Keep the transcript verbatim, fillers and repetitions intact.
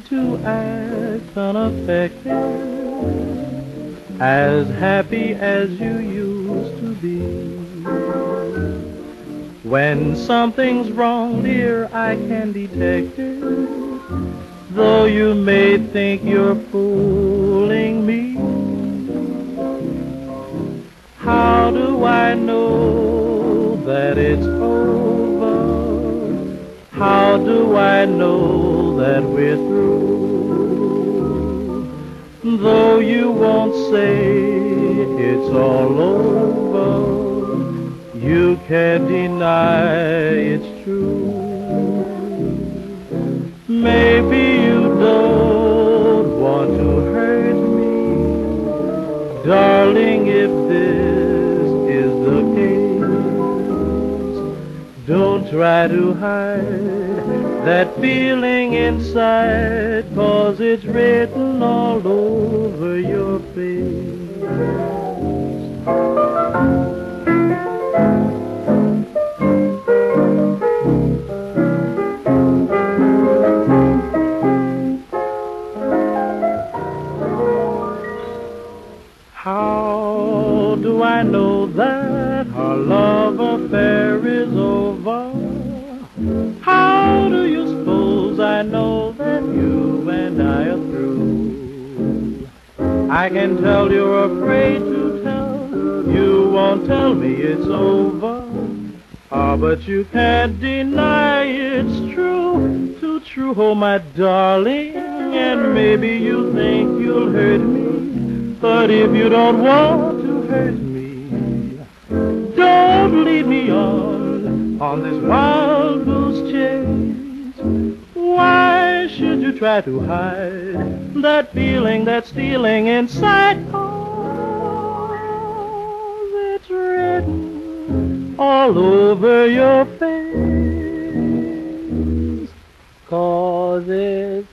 to act unaffected, as happy as you used to be. When something's wrong, dear, I can detect it, though you may think you're fooling me. How do I know that it's over? How do I know that we're through? Though you won't say it's all over, you can't deny it's true. Maybe you don't want to hurt me, darling, if this is the case. Don't try to hide that feeling inside, 'cause it's written all over your face. How do I know that our love affair is over? How do you suppose I know that you and I are through? I can tell you're afraid to tell, you won't tell me it's over. Ah, but you can't deny it's true, too true, oh my darling. And maybe you think you'll hurt me, but if you don't want to hurt me, don't lead me on, on this wild goose chase. Why should you try to hide that feeling that's stealing inside? 'Cause it's written all over your face. 'Cause it's